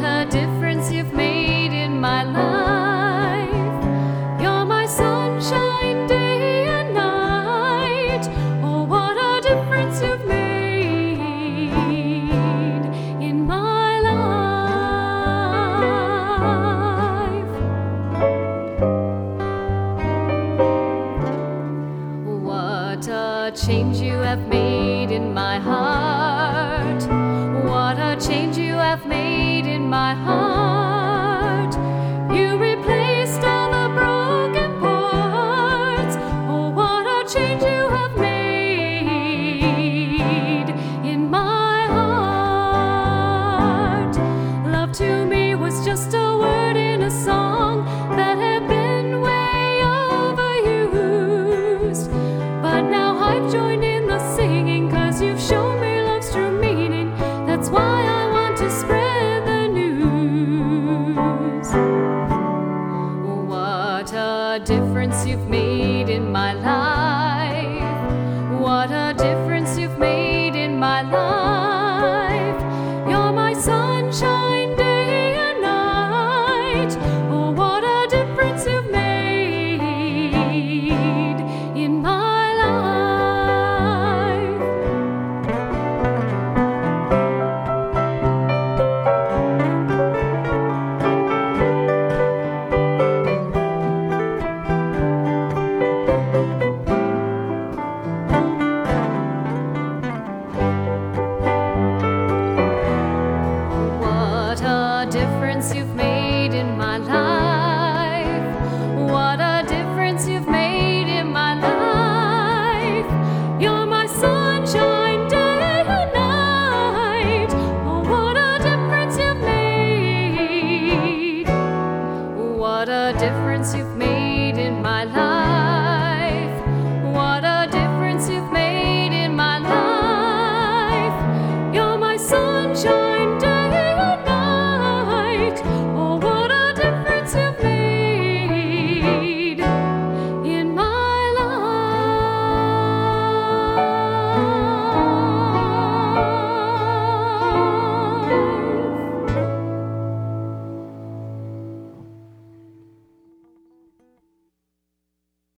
a difference you've made in my life. You're my sunshine day and night. Oh, what a difference you've made in my life. What a change you have made in my heart. What a change you have made in my heart. You replaced all the broken parts. Oh, what a change you have made in my heart. Love to me was just a word in a song that had been way overused. But now I've joined in the singing, 'cause you've shown me love's true meaning. That's why I want to spread the news. What a difference you've made in my life. What a difference you've made in my life. You're my sunshine day and night. Oh, what a difference you've made in my life. What a difference you've made